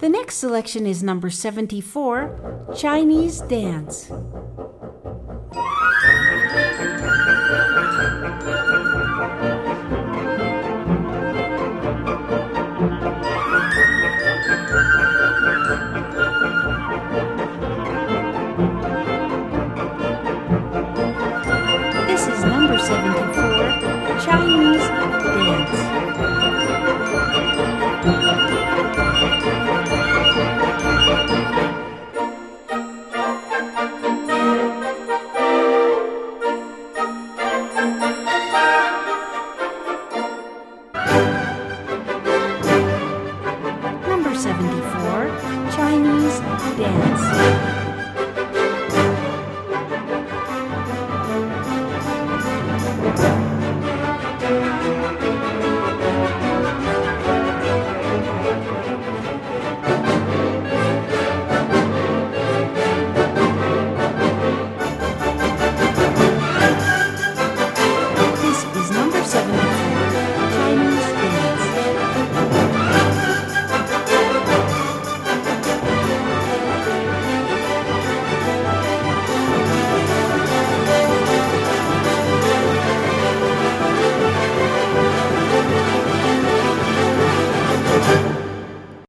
The next selection is number 74, Chinese Dance. This is number 74, Chinese Dance. Number 74, Chinese Dance.